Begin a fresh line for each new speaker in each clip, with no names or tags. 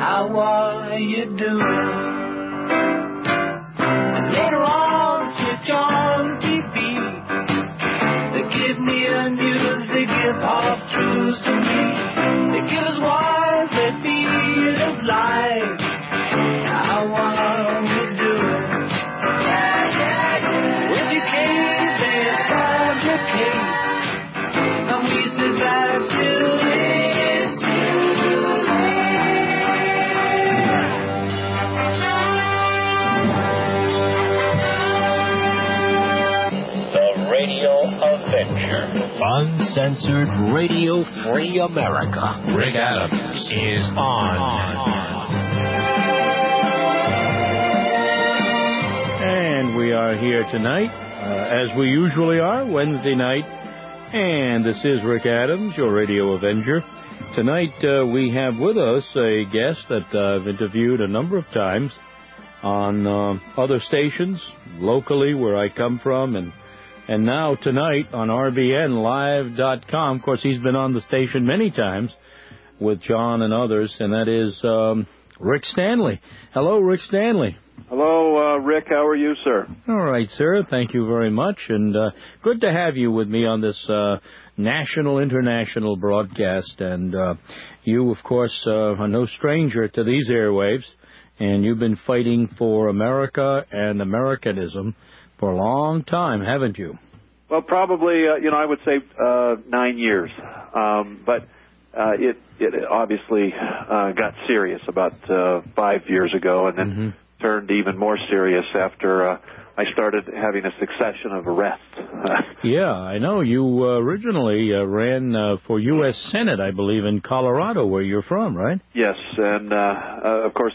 How are you doing? And later on, switch on the TV. They give me the news, they give half truths to me. They give us wise, they feed us lies. How are we doing? With your case, they solve your case. And we sit back till it's too late. The Radio Avenger. Uncensored, radio-free America.
Rick Adams is on.
And we are here tonight, as we usually are, Wednesday night. And this is Rick Adams, your Radio Avenger. Tonight we have with us a guest that I've interviewed a number of times on other stations, locally where I come from, and now tonight on RBNLive.com. Of course, he's been on the station many times with John and others, and that is Rick Stanley. Hello, Rick Stanley.
Hello, Rick. How are you, sir?
All right, sir. Thank you very much, and good to have you with me on this national, international broadcast. And you, of course, are no stranger to these airwaves, and you've been fighting for America and Americanism for a long time, haven't you?
Well, probably, I would say 9 years. But it obviously got serious about 5 years ago, and then turned even more serious after I started having a succession of arrests.
Yeah, I know. You originally ran for U.S. Senate, I believe, in Colorado, where you're from, right?
Yes, and of course,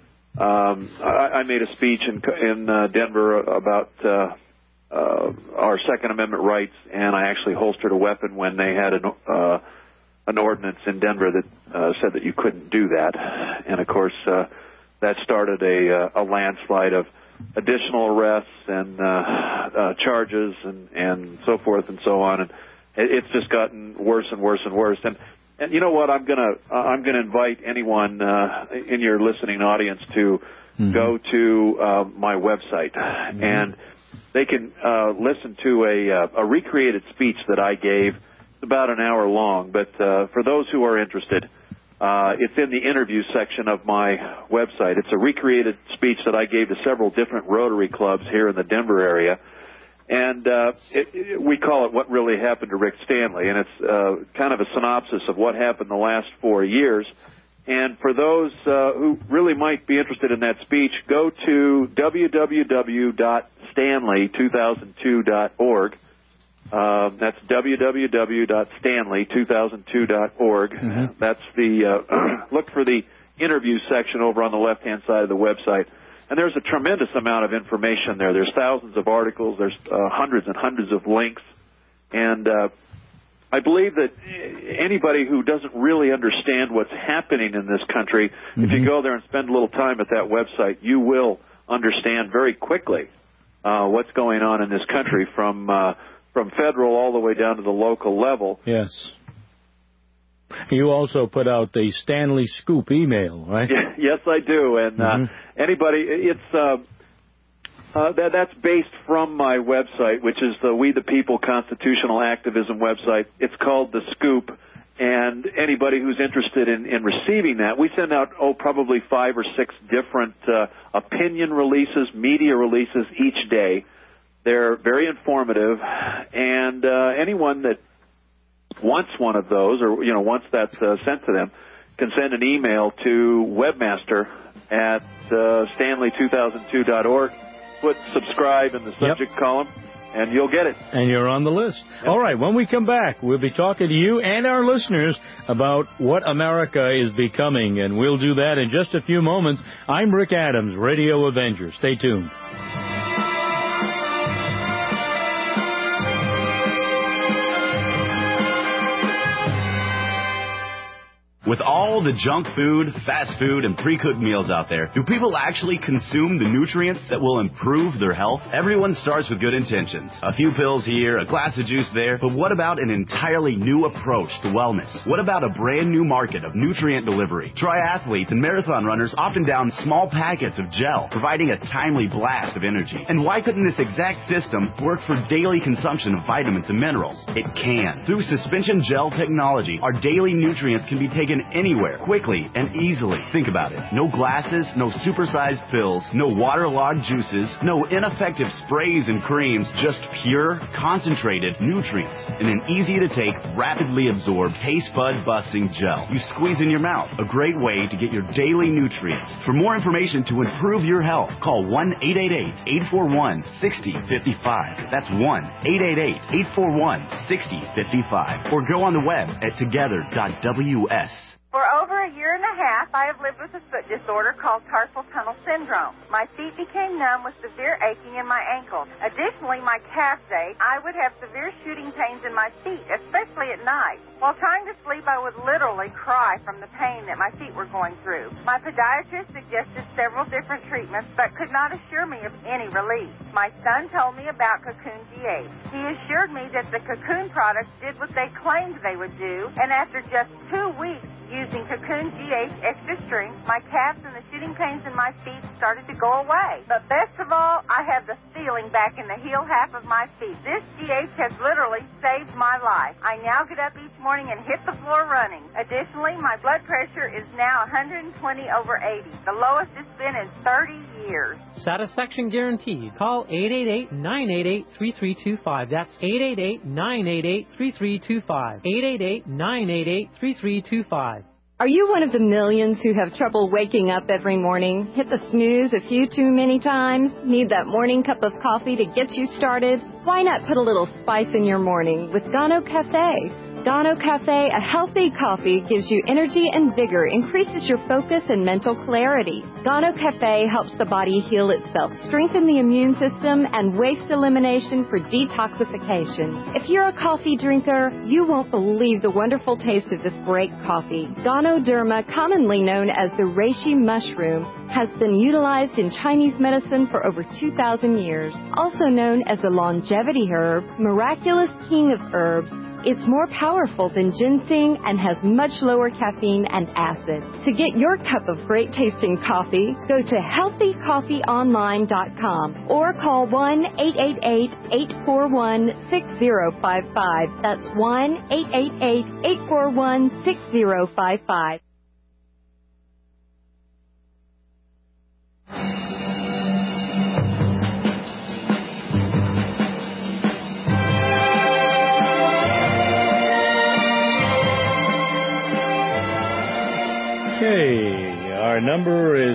I made a speech in Denver about our Second Amendment rights, and I actually holstered a weapon when they had an ordinance in Denver that said that you couldn't do that. And of course, that started a landslide of additional arrests and charges and so forth and so on. And it's just gotten worse and worse and worse. And you know what? I'm gonna invite anyone in your listening audience to go to my website, and they can listen to a recreated speech that I gave. It's about an hour long, but for those who are interested, it's in the interview section of my website. It's a recreated speech that I gave to several different Rotary clubs here in the Denver area. And we call it What Really Happened to Rick Stanley, and it's kind of a synopsis of what happened the last 4 years. And for those who really might be interested in that speech, go to www.stanley2002.org. That's www.stanley2002.org. That's the look for the interview section over on the left-hand side of the website. And there's a tremendous amount of information there. There's thousands of articles. There's hundreds and hundreds of links. And I believe that anybody who doesn't really understand what's happening in this country, if you go there and spend a little time at that website, you will understand very quickly what's going on in this country from federal all the way down to the local level.
Yes. You also put out the Stanley Scoop email, right?
Yes, I do. And anybody, it's that's based from my website, which is the We the People Constitutional Activism website. It's called The Scoop. And anybody who's interested in receiving that, we send out, probably 5 or 6 different opinion releases, media releases each day. They're very informative, and anyone that wants one of those, or once that's sent to them, can send an email to webmaster at stanley2002.org. Put subscribe in the subject column, and you'll get it.
And you're on the list. Yep. All right, when we come back, we'll be talking to you and our listeners about what America is becoming, and we'll do that in just a few moments. I'm Rick Adams, Radio Avenger. Stay tuned.
With all the junk food, fast food, and pre-cooked meals out there, do people actually consume the nutrients that will improve their health? Everyone starts with good intentions. A few pills here, a glass of juice there, but what about an entirely new approach to wellness? What about a brand new market of nutrient delivery? Triathletes and marathon runners often down small packets of gel, providing a timely blast of energy. And why couldn't this exact system work for daily consumption of vitamins and minerals? It can. Through suspension gel technology, our daily nutrients can be taken anywhere, quickly and easily. Think about it. No glasses, no supersized pills, no waterlogged juices, no ineffective sprays and creams, just pure, concentrated nutrients in an easy-to-take, rapidly absorbed, taste bud-busting gel. You squeeze in your mouth. A great way to get your daily nutrients. For more information to improve your health, call 1-888-841-6055. That's 1-888-841-6055. Or go on the web at together.ws.
For over a year and a half, I have lived with a foot disorder called carpal tunnel syndrome. My feet became numb with severe aching in my ankles. Additionally, my calves ache. I would have severe shooting pains in my feet, especially at night. While trying to sleep, I would literally cry from the pain that my feet were going through. My podiatrist suggested several different treatments, but could not assure me of any relief. My son told me about Cocoon GH. He assured me that the Cocoon products did what they claimed they would do, and after just 2 weeks, using Cocoon GH Extra Strength, my calves and the shooting pains in my feet started to go away. But best of all, I have the feeling back in the heel half of my feet. This GH has literally saved my life. I now get up each morning and hit the floor running. Additionally, my blood pressure is now 120/80, the lowest it's been in 30 years.
Satisfaction guaranteed. Call 888-988-3325. That's 888-988-3325. 888-988-3325.
Are you one of the millions who have trouble waking up every morning? Hit the snooze a few too many times? Need that morning cup of coffee to get you started? Why not put a little spice in your morning with Gano Cafe? Gano Cafe, a healthy coffee, gives you energy and vigor, increases your focus and mental clarity. Gano Cafe helps the body heal itself, strengthen the immune system, and waste elimination for detoxification. If you're a coffee drinker, you won't believe the wonderful taste of this great coffee. Ganoderma, commonly known as the reishi mushroom, has been utilized in Chinese medicine for over 2,000 years. Also known as the longevity herb, miraculous king of herbs, it's more powerful than ginseng and has much lower caffeine and acid. To get your cup of great-tasting coffee, go to healthycoffeeonline.com or call 1-888-841-6055. That's 1-888-841-6055.
Okay, our number is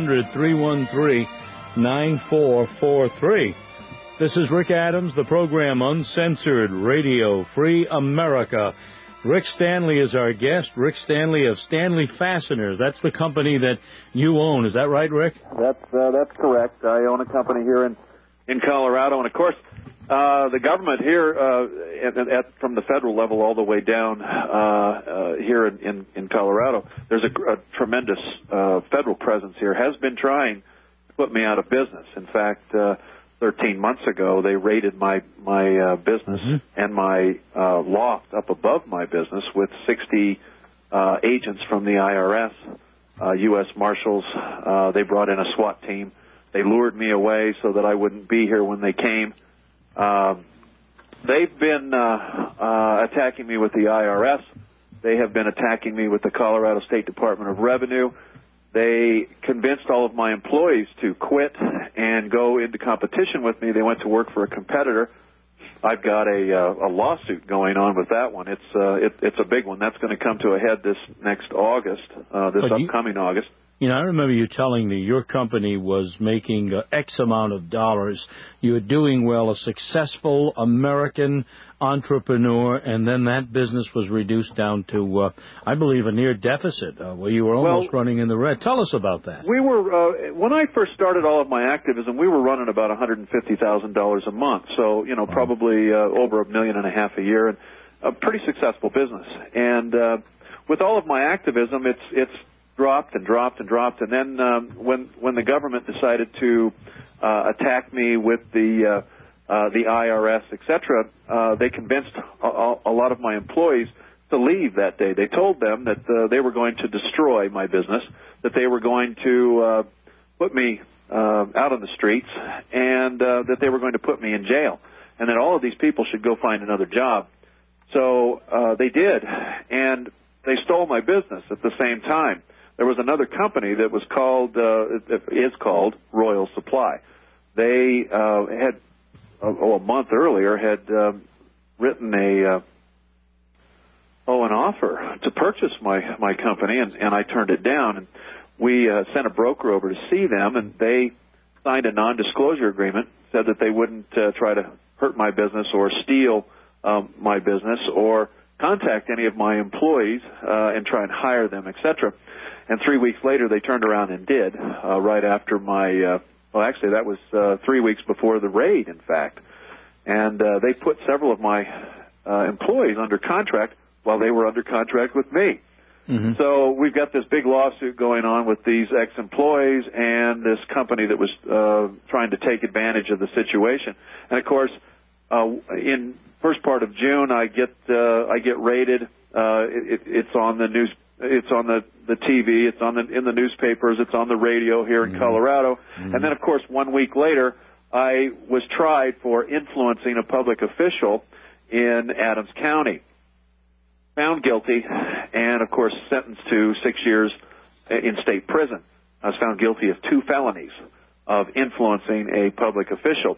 800-313-9443. This is Rick Adams, the program Uncensored Radio Free America. Rick Stanley is our guest. Rick Stanley of Stanley Fasteners. That's the company that you own. Is that right, Rick?
That's correct. I own a company here in Colorado, and of course, the government here, from the federal level all the way down here in Colorado, there's a tremendous federal presence here. Has been trying to put me out of business. In fact, 13 months ago, they raided my business and my loft up above my business with 60 agents from the IRS, U.S. Marshals. They brought in a SWAT team. They lured me away so that I wouldn't be here when they came. They've been attacking me with the IRS. They have been attacking me with the Colorado State Department of Revenue. They convinced all of my employees to quit and go into competition with me. They went to work for a competitor. I've got a lawsuit going on with that one. It's a big one. That's going to come to a head this next August, upcoming August.
You know, I remember you telling me your company was making X amount of dollars. You were doing well, a successful American entrepreneur, and then that business was reduced down to, I believe, a near deficit, where you were almost running in the red. Tell us about that.
We were, when I first started all of my activism, we were running about $150,000 a month, so, probably over $1.5 million a year, and a pretty successful business. And with all of my activism, it's dropped and dropped and dropped. And then when the government decided to attack me with the IRS, etc., they convinced a lot of my employees to leave that day. They told them that they were going to destroy my business, that they were going to put me out on the streets, and that they were going to put me in jail, and that all of these people should go find another job. So they did, and they stole my business at the same time. There was another company that was called, is called Royal Supply. They had, a month earlier, had written an offer to purchase my company, and I turned it down. And we sent a broker over to see them, and they signed a non-disclosure agreement, said that they wouldn't try to hurt my business or steal my business or contact any of my employees and try and hire them, etc. And 3 weeks later, they turned around and did, right after my, actually, that was 3 weeks before the raid, in fact. And they put several of my employees under contract while they were under contract with me. Mm-hmm. So we've got this big lawsuit going on with these ex-employees and this company that was trying to take advantage of the situation. And, of course, in first part of June, I get raided. It's on the news. It's on the TV. It's in the newspapers. It's on the radio here in Colorado. Mm-hmm. And then, of course, 1 week later, I was tried for influencing a public official in Adams County. Found guilty, and, of course, sentenced to 6 years in state prison. I was found guilty of 2 felonies of influencing a public official.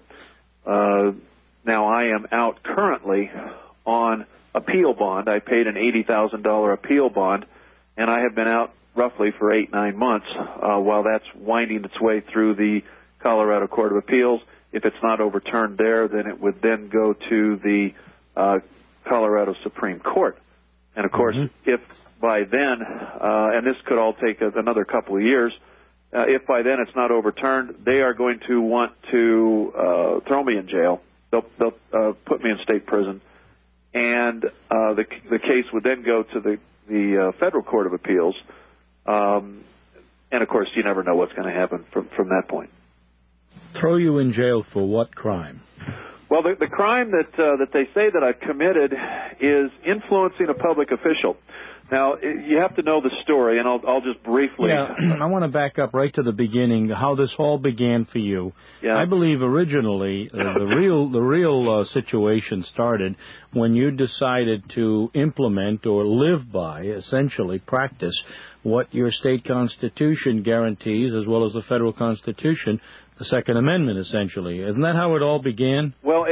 Now, I am out currently on appeal bond. I paid an $80,000 appeal bond, and I have been out roughly for 8-9 months while that's winding its way through the Colorado Court of Appeals. If it's not overturned there, then it would then go to the Colorado Supreme Court. And, of course, if by then, and this could all take another couple of years, if by then it's not overturned, they are going to want to throw me in jail. They'll put me in state prison. And the case would then go to the Federal Court of Appeals. And, of course, you never know what's going to happen from that point.
Throw you in jail for what crime?
Well, the crime that they say that I've committed is influencing a public official. Now, you have to know the story, and I'll just briefly...
Yeah, I want to back up right to the beginning, how this all began for you. Yeah. I believe originally the real situation started when you decided to implement or live by, essentially practice, what your state constitution guarantees, as well as the federal constitution, the Second Amendment, essentially. Isn't that how it all began?
Well,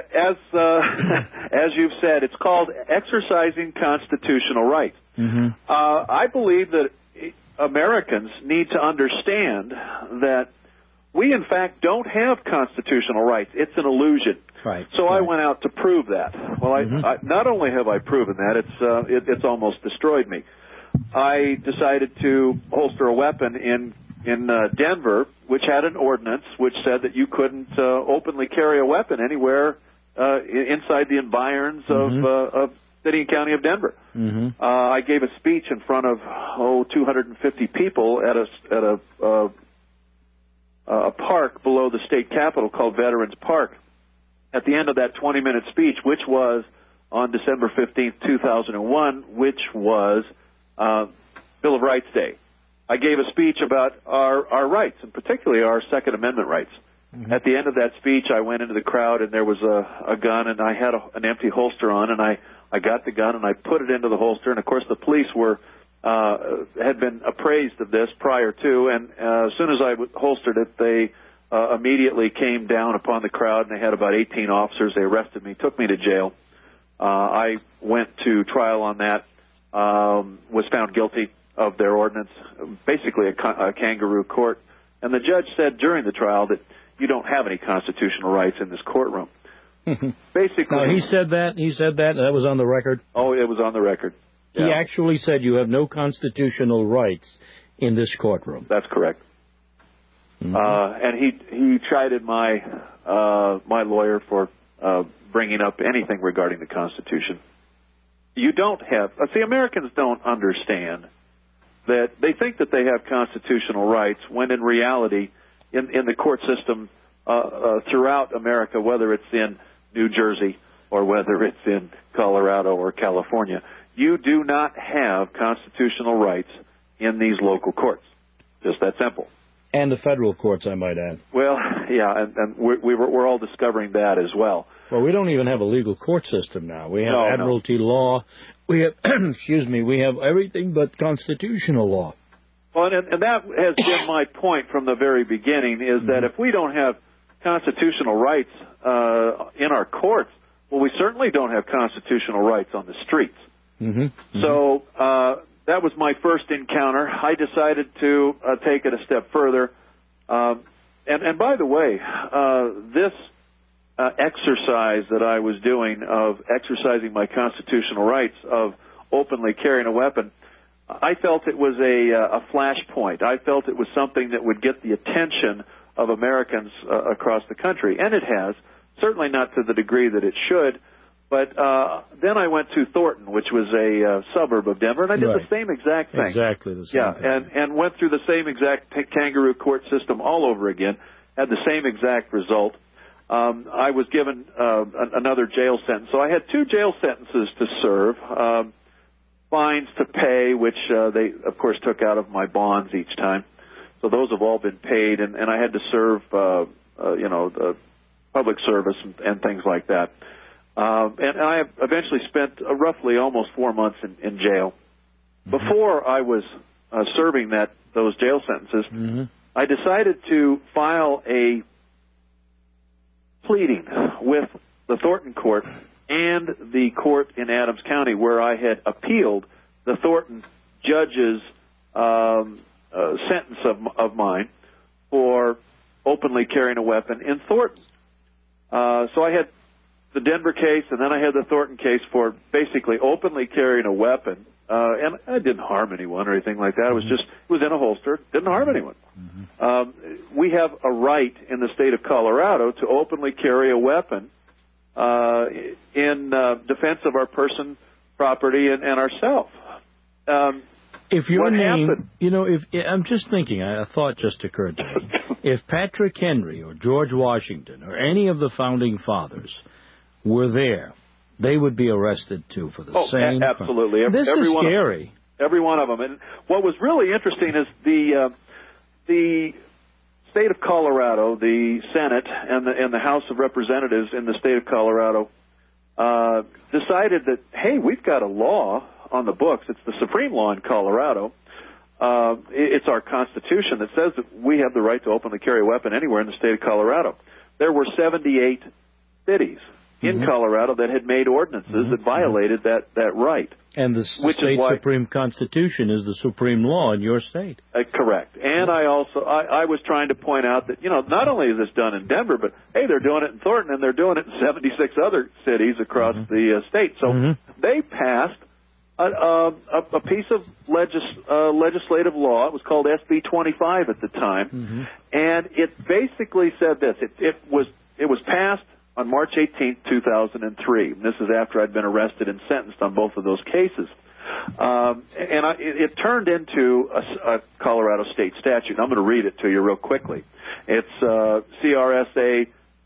as you've said, it's called exercising constitutional rights. Mm-hmm. I believe that Americans need to understand that we, in fact, don't have constitutional rights. It's an illusion.
Right.
So I went out to prove that. Well, I not only have I proven that, it's almost destroyed me. I decided to holster a weapon in Denver, which had an ordinance which said that you couldn't openly carry a weapon anywhere inside the environs of city and county of Denver. Mm-hmm. I gave a speech in front of 250 people at a park below the state capitol called Veterans Park. At the end of that 20-minute speech, which was on December 15th, 2001, which was Bill of Rights Day, I gave a speech about our rights, and particularly our Second Amendment rights. Mm-hmm. At the end of that speech, I went into the crowd, and there was a gun, and I had an empty holster on, and I got the gun, and I put it into the holster. And, of course, the police had been appraised of this prior to, and as soon as I holstered it, they immediately came down upon the crowd, and they had about 18 officers. They arrested me, took me to jail. I went to trial on that, was found guilty of their ordinance, basically a kangaroo court. And the judge said during the trial that you don't have any constitutional rights in this courtroom. Basically,
no, he said that. That was on the record.
Oh, it was on the record. Yeah.
He actually said you have no constitutional rights in this courtroom.
That's correct. Mm-hmm. And he chided my lawyer for bringing up anything regarding the Constitution. you don't have. See, Americans don't understand that they think that they have constitutional rights when in reality, in the court system throughout America, whether it's in New Jersey or whether it's in Colorado or California, you do not have constitutional rights in these local courts. Just that simple.
And the federal courts, I might add.
Well, yeah, and we're all discovering that as well.
Well, we don't even have a legal court system now. We have admiralty law. We have, we have everything but constitutional law.
Well, and that has been my point from the very beginning, is that if we don't have constitutional rights in our courts, well, we certainly don't have constitutional rights on the streets. So that was my first encounter. I decided to take it a step further. And by the way, this exercise that I was doing of exercising my constitutional rights of openly carrying a weapon, I felt it was a flashpoint. I felt it was something that would get the attention of Americans across the country, and it has. Certainly not to the degree that it should. But then I went to Thornton, which was a suburb of Denver, and I did the same exact thing.
Exactly the same thing.
And went through the same exact kangaroo court system all over again, had the same exact result. I was given another jail sentence. So I had 2 jail sentences to serve, fines to pay, which they, of course, took out of my bonds each time. So those have all been paid, and I had to serve, the public service and things like that. And I eventually spent roughly almost 4 months in jail. Before I was serving those jail sentences, I decided to file a pleading with the Thornton court and the court in Adams County, where I had appealed the Thornton judge's sentence of mine for openly carrying a weapon in Thornton. So I had the Denver case, and then I had the Thornton case for basically openly carrying a weapon, and I didn't harm anyone or anything like that. It was in a holster, didn't harm anyone. We have a right in the state of Colorado to openly carry a weapon in defense of our person, property, and ourselves.
If your name, I'm just thinking, a thought just occurred to me. If Patrick Henry or George Washington or any of the founding fathers were there, they would be arrested, too, for the same
absolutely.
This is scary.
Every one of them. And what was really interesting is the state of Colorado, the Senate, and the House of Representatives in the state of Colorado decided that, hey, we've got a law on the books. It's the supreme law in Colorado. It's our Constitution that says that we have the right to openly carry a weapon anywhere in the state of Colorado. There were 78 cities in Colorado that had made ordinances that violated that right.
And the state supreme constitution is the supreme law in your state.
Correct. And I was trying to point out that, not only is this done in Denver, but, hey, they're doing it in Thornton, and they're doing it in 76 other cities across the state. So they passed a piece of legislative law. It was called SB 25 at the time. And it basically said this. It was passed on March 18th, 2003. This is after I'd been arrested and sentenced on both of those cases. It turned into a Colorado state statute. I'm going to read it to you real quickly. It's CRSA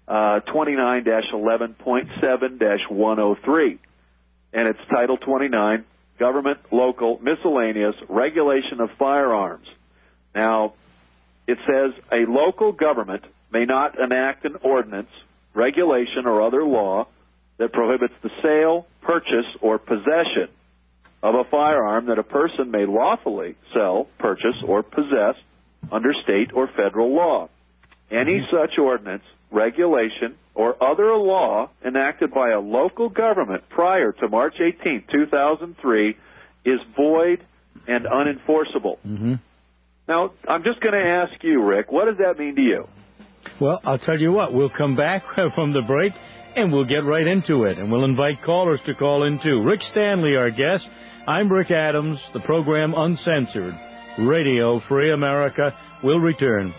29-11.7-103. And it's Title 29, Government, Local, Miscellaneous, Regulation of Firearms. Now, it says a local government may not enact an ordinance, regulation, or other law that prohibits the sale, purchase, or possession of a firearm that a person may lawfully sell, purchase, or possess under state or federal law. Any such ordinance, regulation, or other law enacted by a local government prior to March 18, 2003 is void and unenforceable. Now, I'm just going to ask you, Rick, what does that mean to you?
Well, I'll tell you what, we'll come back from the break, and we'll get right into it, and we'll invite callers to call in, too. Rick Stanley, our guest. I'm Rick Adams, the program Uncensored. Radio Free America will return.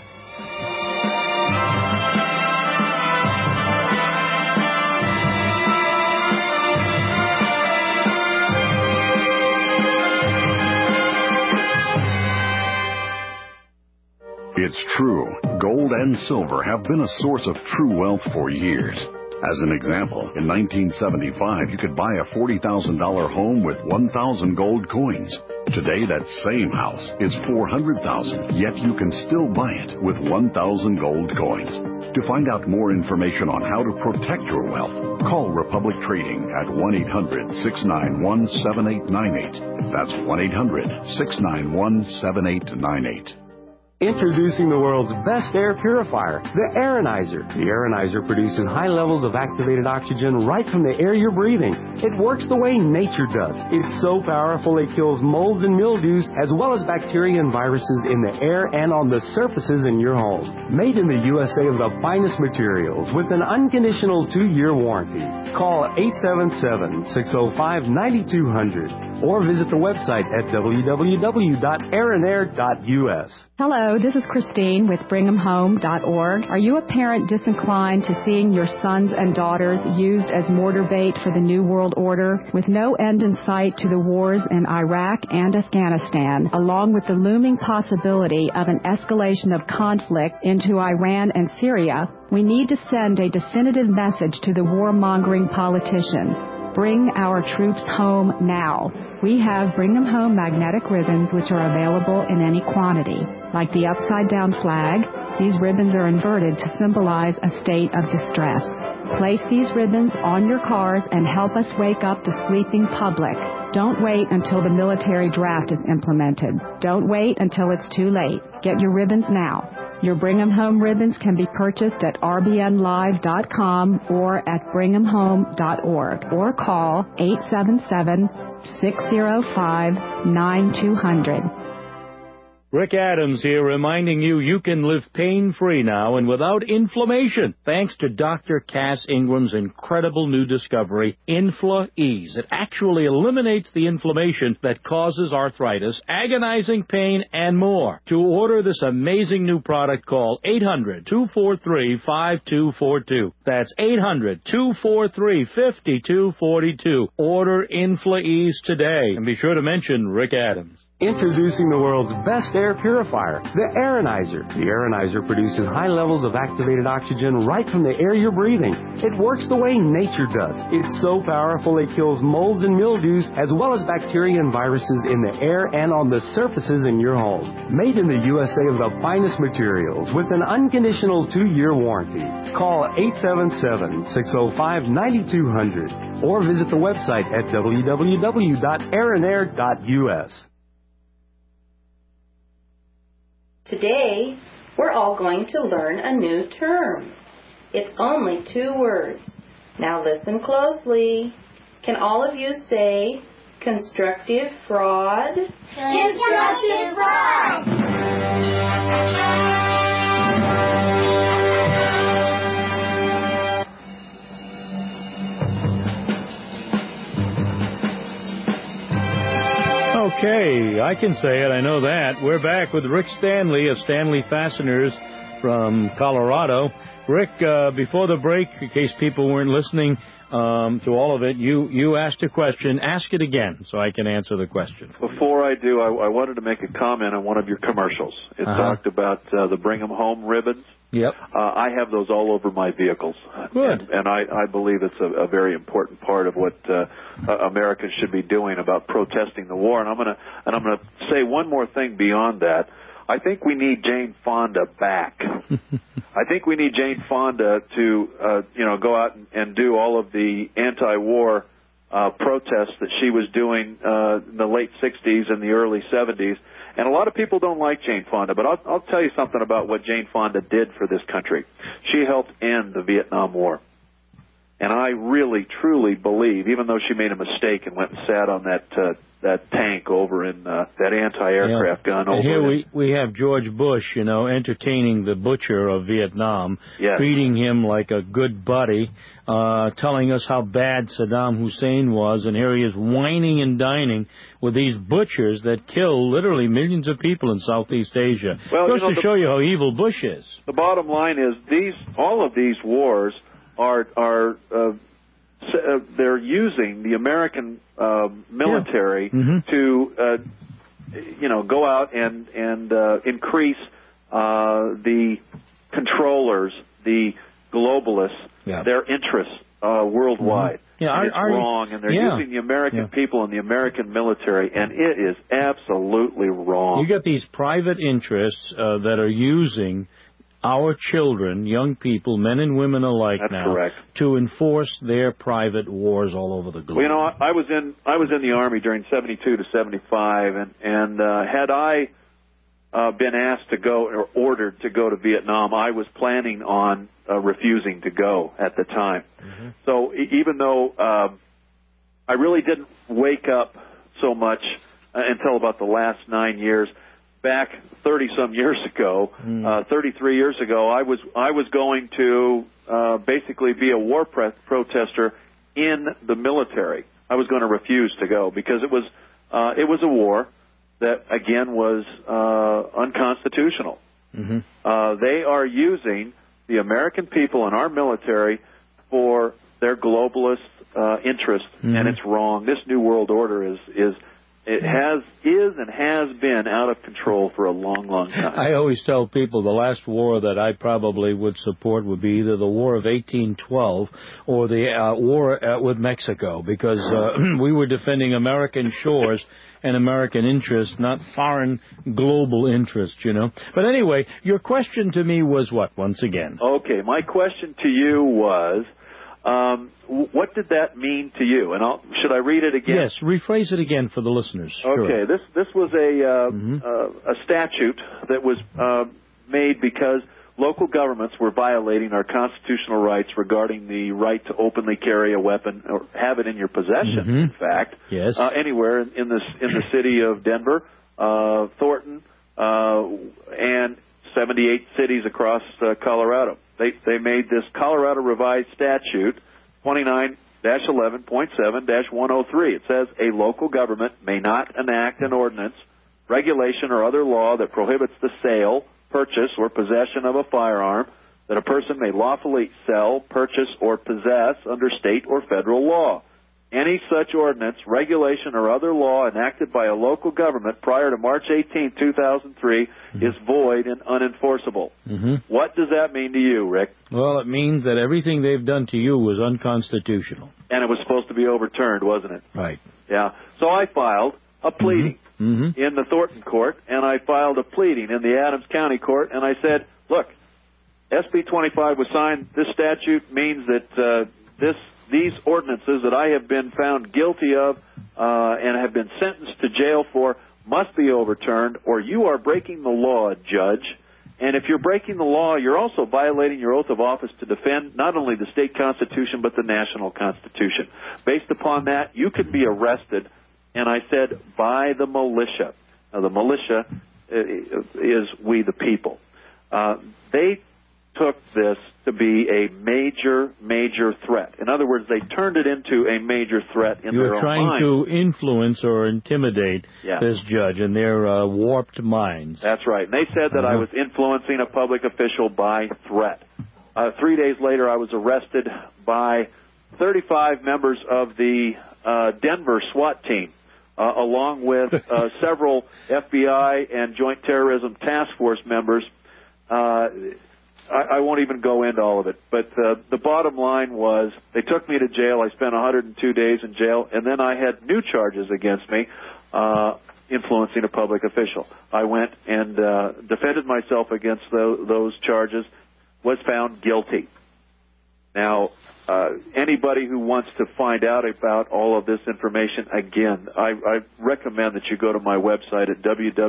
It's true. Gold and silver have been a source of true wealth for years. As an example, in 1975, you could buy a $40,000 home with 1,000 gold coins. Today, that same house is $400,000, yet you can still buy it with 1,000 gold coins. To find out more information on how to protect your wealth, call Republic Trading at 1-800-691-7898. That's 1-800-691-7898.
Introducing the world's best air purifier, the Aeronizer. The Aeronizer produces high levels of activated oxygen right from the air you're breathing. It works the way nature does. It's so powerful it kills molds and mildews as well as bacteria and viruses in the air and on the surfaces in your home. Made in the USA of the finest materials with an unconditional 2-year warranty. Call 877-605-9200 or visit the website at www.aeronair.us.
Hello, this is Christine with BringHemHome.org. Are you a parent disinclined to seeing your sons and daughters used as mortar bait for the New World Order? With no end in sight to the wars in Iraq and Afghanistan, along with the looming possibility of an escalation of conflict into Iran and Syria, we need to send a definitive message to the warmongering politicians. Bring our troops home now. We have Bring Them Home magnetic ribbons, which are available in any quantity. Like the upside-down flag, these ribbons are inverted to symbolize a state of distress. Place these ribbons on your cars and help us wake up the sleeping public. Don't wait until the military draft is implemented. Don't wait until it's too late. Get your ribbons now. Your Bring 'em Home ribbons can be purchased at rbnlive.com or at bringhamhome.org or call 877-605-9200.
Rick Adams here reminding you can live pain-free now and without inflammation thanks to Dr. Cass Ingram's incredible new discovery, Infla-Ease. It actually eliminates the inflammation that causes arthritis, agonizing pain, and more. To order this amazing new product, call 800-243-5242. That's 800-243-5242. Order Infla-Ease today. And be sure to mention Rick Adams.
Introducing the world's best air purifier, the Aeronizer. The Aeronizer produces high levels of activated oxygen right from the air you're breathing. It works the way nature does. It's so powerful it kills molds and mildews as well as bacteria and viruses in the air and on the surfaces in your home. Made in the USA of the finest materials with an unconditional 2-year warranty. Call 877-605-9200 or visit the website at www.aeronair.us.
Today, we're all going to learn a new term. It's only 2 words. Now listen closely. Can all of you say constructive fraud?
Constructive fraud!
Okay, I can say it. I know that. We're back with Rick Stanley of Stanley Fasteners from Colorado. Rick, before the break, in case people weren't listening to all of it, you asked a question. Ask it again so I can answer the question.
Before I do, I wanted to make a comment on one of your commercials. It talked about the Bring 'em Home ribbons.
Yep.
I have those all over my vehicles.
Good.
And I believe it's a very important part of what Americans should be doing about protesting the war. And I'm going to say one more thing beyond that. I think we need Jane Fonda back. I think we need Jane Fonda to go out and do all of the anti-war protests that she was doing in the late 60s and the early 70s. And a lot of people don't like Jane Fonda, but I'll tell you something about what Jane Fonda did for this country. She helped end the Vietnam War. And I really, truly believe, even though she made a mistake and went and sat on that tank over in that anti-aircraft gun over
here we have George Bush, entertaining the butcher of Vietnam, treating him like a good buddy, telling us how bad Saddam Hussein was, and here he is whining and dining with these butchers that kill literally millions of people in Southeast Asia.
Well,
just to show you how evil Bush is.
The bottom line is all of these wars are they're using the American military to go out and increase the controllers, the globalists, their interests worldwide.
Yeah,
and it's wrong, and they're using the American people and the American military, and it is absolutely wrong.
You got these private interests that are using our children, young people, men and women alike to enforce their private wars all over the globe.
Well, you know, I was in the Army during 72 to 75, and had I been asked to go or ordered to go to Vietnam, I was planning on refusing to go at the time.
Mm-hmm.
So even though I really didn't wake up so much until about the last 9 years, back 30-some years ago, 33 years ago, I was going to basically be a war protester in the military. I was going to refuse to go because it was a war that, again, was unconstitutional.
Mm-hmm.
They are using the American people and our military for their globalist interests, and it's wrong. This New World Order is and has been out of control for a long, long time.
I always tell people the last war that I probably would support would be either the War of 1812 or the war with Mexico, because we were defending American shores and American interests, not foreign global interests, you know. But anyway, your question to me was what, once again?
Okay, my question to you was, what did that mean to you? And should I read it again?
Yes, rephrase it again for the listeners.
Okay,
Sure.
this was a statute that was made because local governments were violating our constitutional rights regarding the right to openly carry a weapon or have it in your possession. In fact, anywhere in the city of Denver, Thornton, and 78 cities across Colorado. They made this Colorado Revised Statute 29-11.7-103. It says a local government may not enact an ordinance, regulation, or other law that prohibits the sale, purchase, or possession of a firearm that a person may lawfully sell, purchase, or possess under state or federal law. Any such ordinance, regulation, or other law enacted by a local government prior to March 18, 2003 is void and unenforceable. What does that mean to you, Rick?
Well, it means that everything they've done to you was unconstitutional.
And it was supposed to be overturned, wasn't it?
Right.
Yeah. So I filed a pleading in the Thornton court, and I filed a pleading in the Adams County court, and I said, look, SB 25 was signed. This statute means that these ordinances that I have been found guilty of and have been sentenced to jail for must be overturned, or you are breaking the law, Judge. And if you're breaking the law, you're also violating your oath of office to defend not only the state constitution but the national constitution. Based upon that, you could be arrested, and I said, by the militia. Now, the militia is we the people. They took this to be a major, major threat. In other words, they turned it into a major threat in their own mind.
You're trying to influence or intimidate this judge in their warped minds.
That's right. And they said that I was influencing a public official by threat. 3 days later, I was arrested by 35 members of the Denver SWAT team, along with several FBI and Joint Terrorism Task Force members. I won't even go into all of it, but the bottom line was they took me to jail. I spent 102 days in jail, and then I had new charges against me, influencing a public official. I went and defended myself against those charges, was found guilty. Now, anybody who wants to find out about all of this information, again, I recommend that you go to my website at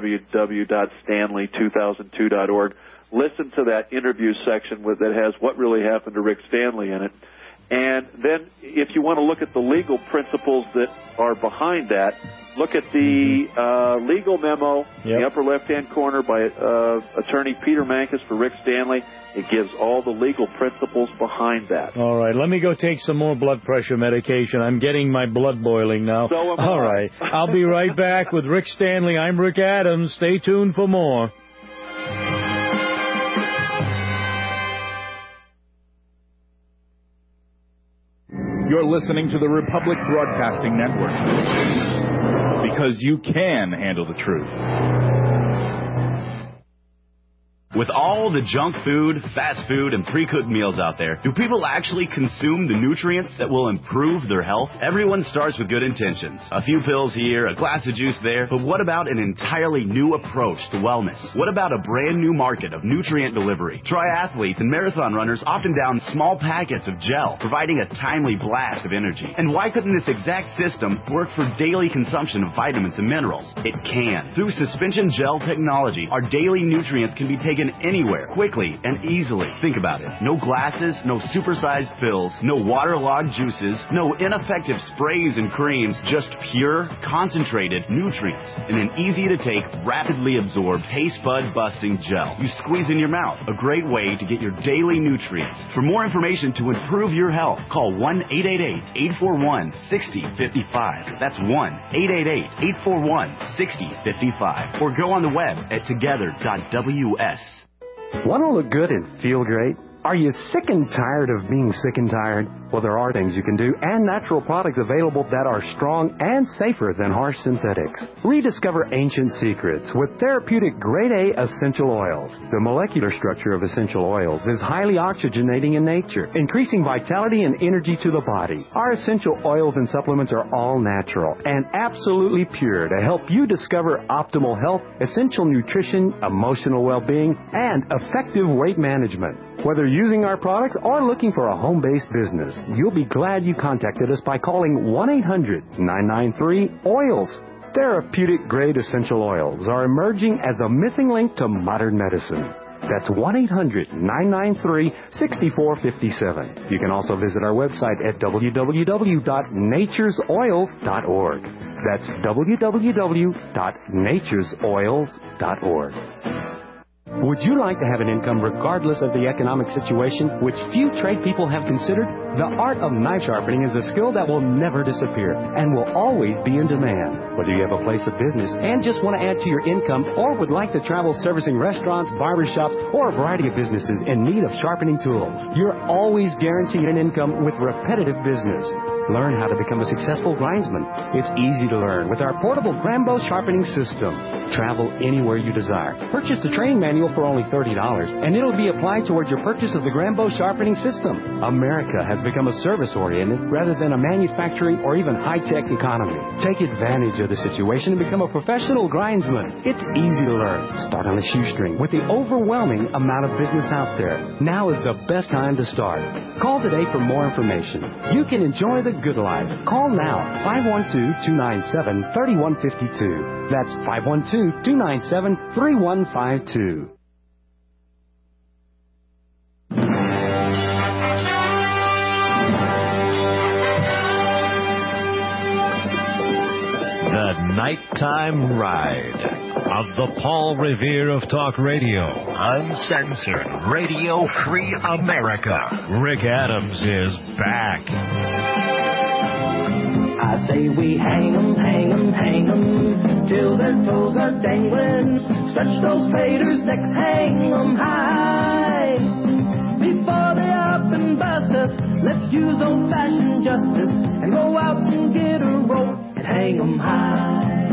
www.stanley2002.org. Listen to that interview section that has what really happened to Rick Stanley in it. And then if you want to look at the legal principles that are behind that, look at the legal memo in the upper left-hand corner by attorney Peter Mankus for Rick Stanley. It gives all the legal principles behind that.
All right, let me go take some more blood pressure medication. I'm getting my blood boiling now.
So am I.
All right, I'll be right back with Rick Stanley. I'm Rick Adams. Stay tuned for more.
You're listening to the Republic Broadcasting Network, because you can handle the truth.
With all the junk food, fast food, and pre-cooked meals out there, do people actually consume the nutrients that will improve their health? Everyone starts with good intentions. A few pills here, a glass of juice there, but what about an entirely new approach to wellness? What about a brand new market of nutrient delivery? Triathletes and marathon runners often down small packets of gel, providing a timely blast of energy. And why couldn't this exact system work for daily consumption of vitamins and minerals? It can. Through suspension gel technology, our daily nutrients can be taken anywhere, quickly and easily. Think about it. No glasses, no supersized pills, no waterlogged juices, no ineffective sprays and creams, just pure, concentrated nutrients in an easy-to-take, rapidly absorbed, taste bud busting gel. You squeeze in your mouth. A great way to get your daily nutrients. For more information to improve your health, call 1-888-841-6055. That's 1-888-841-6055. Or go on the web at together.ws.
Want to look good and feel great? Are you sick and tired of being sick and tired? Well, there are things you can do and natural products available that are strong and safer than harsh synthetics. Rediscover ancient secrets with therapeutic grade A essential oils. The molecular structure of essential oils is highly oxygenating in nature, increasing vitality and energy to the body. Our essential oils and supplements are all natural and absolutely pure to help you discover optimal health, essential nutrition, emotional well-being, and effective weight management. Whether using our product or looking for a home-based business, you'll be glad you contacted us by calling 1-800-993-OILS. Therapeutic-grade essential oils are emerging as a missing link to modern medicine. That's 1-800-993-6457. You can also visit our website at www.naturesoils.org. That's www.naturesoils.org. Would you like to have an income regardless of the economic situation, which few trade people have considered? The art of knife sharpening is a skill that will never disappear and will always be in demand. Whether you have a place of business and just want to add to your income or would like to travel servicing restaurants, barbershops, or a variety of businesses in need of sharpening tools, you're always guaranteed an income with repetitive business. Learn how to become a successful grindsman. It's easy to learn with our portable Grambo sharpening system. Travel anywhere you desire. Purchase the training manual for only $30, and it'll be applied toward your purchase of the Grambo sharpening system. America has become a service-oriented rather than a manufacturing or even high-tech economy. Take advantage of the situation and become a professional grindsman. It's easy to learn. Start on a shoestring with the overwhelming amount of business out there. Now is the best time to start. Call today for more information. You can enjoy the good life. Call now, 512-297-3152. That's 512-297-3152.
The Nighttime Ride of the Paul Revere of Talk Radio. Uncensored, radio-free America. Rick Adams is back.
I say we hang 'em, till their toes are dangling. Stretch those traitors' necks, hang 'em high. Before they up and bust us, let's use old-fashioned justice and go out and get a rope and hang 'em high.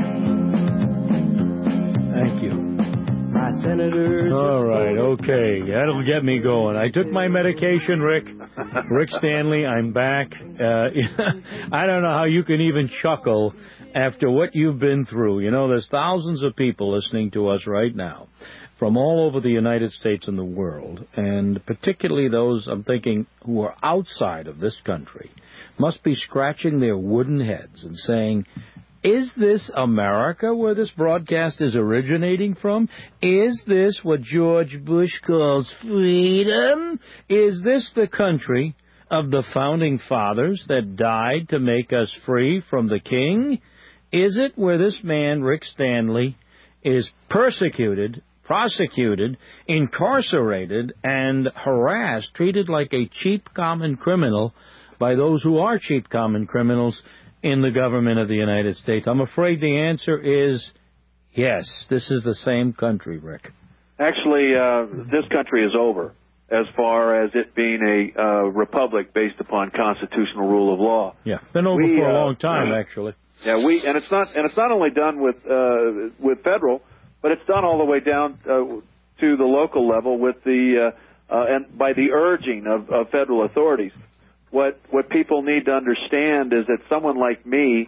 Thank you.
My senators.
All right, okay. That'll get me going. I took my medication, Rick. Rick Stanley, I'm back. I don't know how you can even chuckle after what you've been through. You know, there's thousands of people listening to us right now from all over the United States and the world, and particularly those, I'm thinking, who are outside of this country, must be scratching their wooden heads and saying, is this America where this broadcast is originating from? Is this what George Bush calls freedom? Is this the country of the founding fathers that died to make us free from the king? Is it where this man, Rick Stanley, is persecuted, prosecuted, incarcerated, and harassed, treated like a cheap common criminal by those who are cheap common criminals in the government of the United States? I'm afraid the answer is yes. This is the same country, Rick.
Actually, this country is over as far as it being a republic based upon constitutional rule of law.
Yeah, been over for a long time, actually.
Yeah, and it's not only done with federal, but it's done all the way down to the local level with the and by the urging of federal authorities. What people need to understand is that someone like me,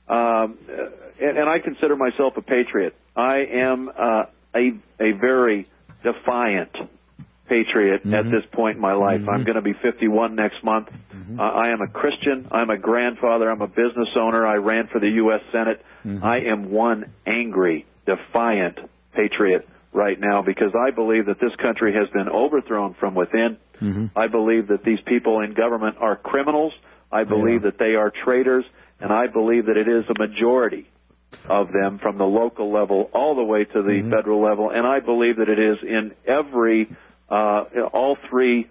and I consider myself a patriot. I am a very defiant patriot at this point in my life. I'm going to be 51 next month. I am a Christian. I'm a grandfather. I'm a business owner. I ran for the U.S. Senate. I am one angry, defiant patriot right now because I believe that this country has been overthrown from within. I believe that these people in government are criminals. I believe that they are traitors, and I believe that it is a majority of them from the local level all the way to the federal level, and I believe that it is in all three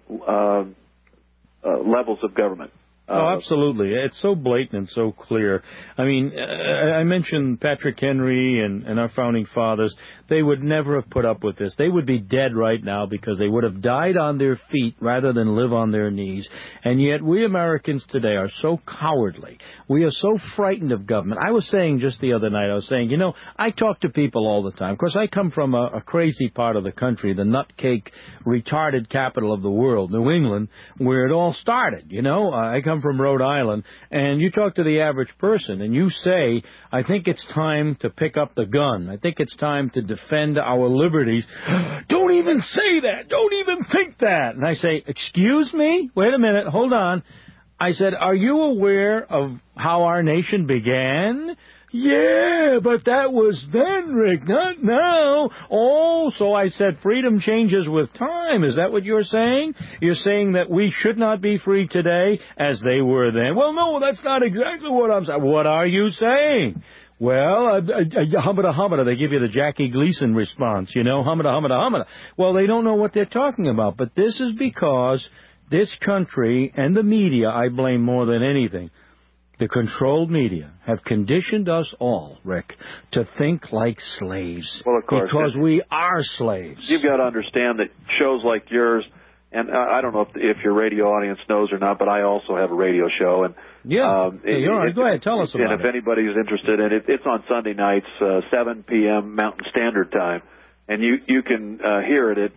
levels of government.
Oh, absolutely. It's so blatant and so clear. I mean, I mentioned Patrick Henry and our founding fathers. They would never have put up with this. They would be dead right now because they would have died on their feet rather than live on their knees. And yet we Americans today are so cowardly. We are so frightened of government. I was saying just the other night, I talk to people all the time. Of course, I come from a crazy part of the country, the nutcake, retarded capital of the world, New England, where it all started. I come from Rhode Island, and you talk to the average person, and you say, I think it's time to pick up the gun. I think it's time to defend our liberties. Don't even say that. Don't even think that. And I say, excuse me? Wait a minute. Hold on. I said, are you aware of how our nation began? Yeah, but that was then, Rick, not now. Oh, so I said freedom changes with time. Is that what you're saying? You're saying that we should not be free today as they were then? Well, no, that's not exactly what I'm saying. What are you saying? Well, hummada, hummada. They give you the Jackie Gleason response, hummada, hummada, hummada. Well, they don't know what they're talking about, but this is because this country and the media, I blame more than anything, the controlled media have conditioned us all, Rick, to think like slaves.
Well, of course.
Because we are slaves.
You've got to understand that shows like yours, and I don't know if your radio audience knows or not, but I also have a radio show. And
go ahead, tell us about it.
And if anybody's interested in it, it's on Sunday nights, 7 p.m. Mountain Standard Time. And you can hear it at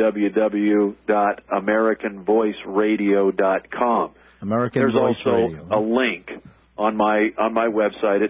www.americanvoiceradio.com. There's also a link on my website at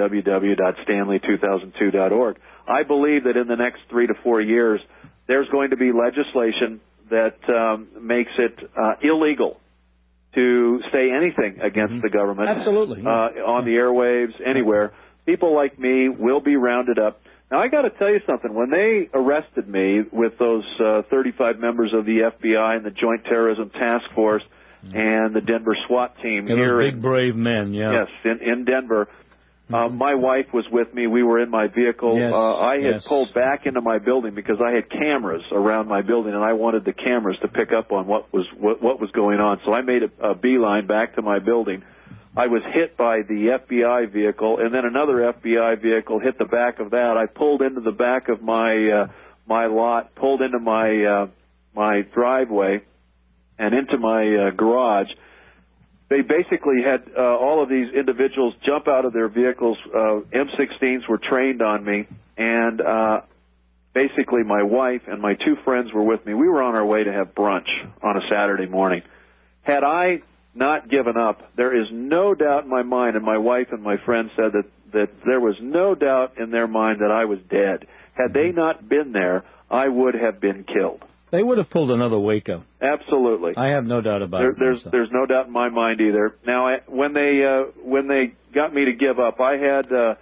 www.stanley2002.org. I believe that in the next 3 to 4 years, there's going to be legislation that makes it illegal to say anything against the government.
Absolutely.
On the airwaves, anywhere. People like me will be rounded up. Now, I got to tell you something. When they arrested me with those 35 members of the FBI and the Joint Terrorism Task Force, and the Denver SWAT team here.
Big, brave men,
Yes, in Denver. My wife was with me. We were in my vehicle. I had pulled back into my building because I had cameras around my building, and I wanted the cameras to pick up on what was going on. So I made a beeline back to my building. I was hit by the FBI vehicle, and then another FBI vehicle hit the back of that. I pulled into the back of my lot, pulled into my driveway, and into my garage. They basically had all of these individuals jump out of their vehicles. M16s were trained on me, and basically my wife and my 2 friends were with me. We were on our way to have brunch on a Saturday morning. Had I not given up, there is no doubt in my mind, and my wife and my friends said that there was no doubt in their mind that I was dead. Had they not been there, I would have been killed.
They would have pulled another Waco.
Absolutely.
I have no doubt about it.
There's no doubt in my mind either. Now, when they got me to give up, I had a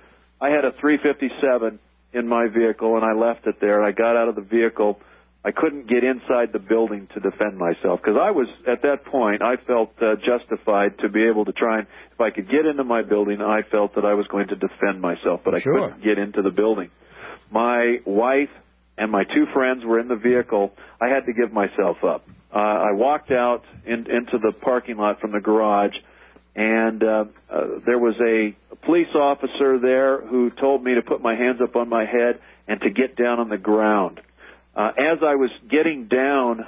357 in my vehicle, and I left it there. I got out of the vehicle. I couldn't get inside the building to defend myself because I was, at that point, I felt justified to be able to try and, if I could get into my building, I felt that I was going to defend myself, but I couldn't get into the building. My wife and my 2 friends were in the vehicle. I had to give myself up. I walked out into the parking lot from the garage, and there was a police officer there who told me to put my hands up on my head and to get down on the ground. As I was getting down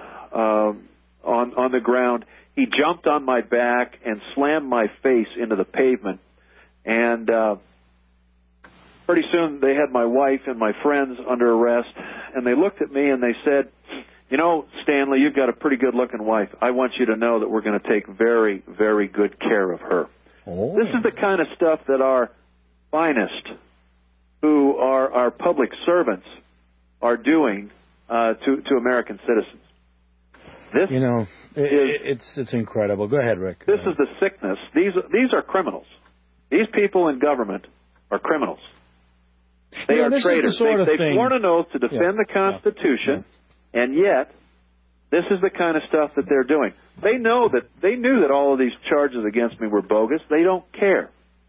on the ground, he jumped on my back and slammed my face into the pavement. And pretty soon they had my wife and my friends under arrest, and they looked at me and they said, you know, Stanley, you've got a pretty good-looking wife. I want you to know that we're going to take very, very good care of her.
Oh.
This is the kind of stuff that our finest, who are our public servants, are doing to American citizens. This,
you know, it's incredible. Go ahead, Rick.
This is the sickness. These are criminals. These people in government are criminals. They are traitors. They've sworn an oath to defend the Constitution, and yet this is the kind of stuff that they're doing. They knew that all of these charges against me were bogus. They don't care.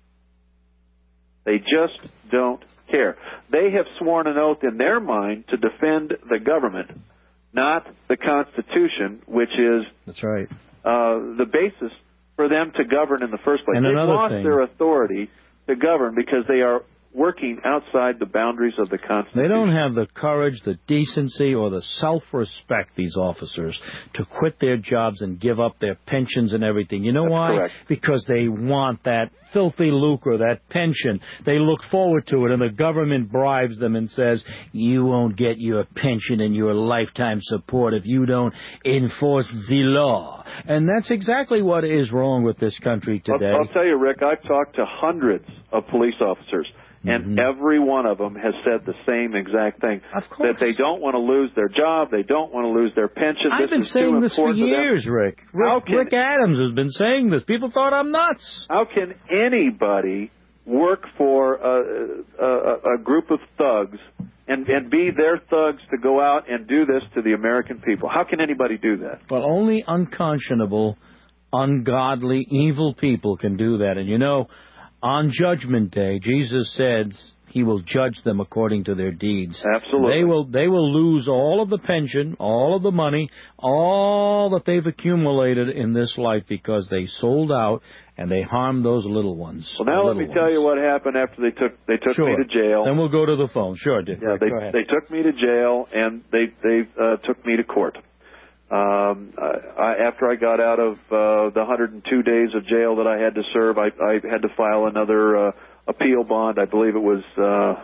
They just don't care. They have sworn an oath in their mind to defend the government, not the Constitution, which is the basis for them to govern in the first place. They've lost their authority to govern because they are working outside the boundaries of the Constitution.
They don't have the courage, the decency, or the self-respect, these officers, to quit their jobs and give up their pensions and everything. You know why?
Correct.
Because they want that filthy lucre, that pension. They look forward to it, and the government bribes them and says, you won't get your pension and your lifetime support if you don't enforce the law. And that's exactly what is wrong with this country today.
I'll tell you, Rick, I've talked to hundreds of police officers, and every one of them has said the same exact thing, that they don't want to lose their job, they don't want to lose their pension.
I've been saying this for years, Rick. Rick Adams has been saying this. People thought I'm nuts.
How can anybody work for a group of thugs and be their thugs to go out and do this to the American people? How can anybody do that?
Well, only unconscionable, ungodly, evil people can do that. And you know, on Judgment Day, Jesus says he will judge them according to their deeds.
Absolutely.
They will lose all of the pension, all of the money, all that they've accumulated in this life because they sold out and they harmed those little ones.
Well, now let me tell you what happened after they took me to jail.
Then we'll go to the phone. Sure, Dick.
Yeah,
go ahead.
They took me to jail and they took me to court. After I got out of the 102 days of jail that I had to serve, I had to file another appeal bond. I believe it was,